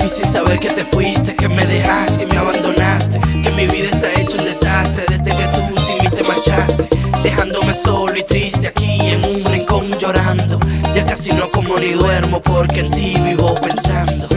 sin saber que te fuiste, que me dejaste y me abandonaste, que mi vida está hecha un desastre desde que tú sin mí te marchaste, dejándome solo y triste aquí en un rincón llorando. Ya casi no como ni duermo porque en ti vivo pensando.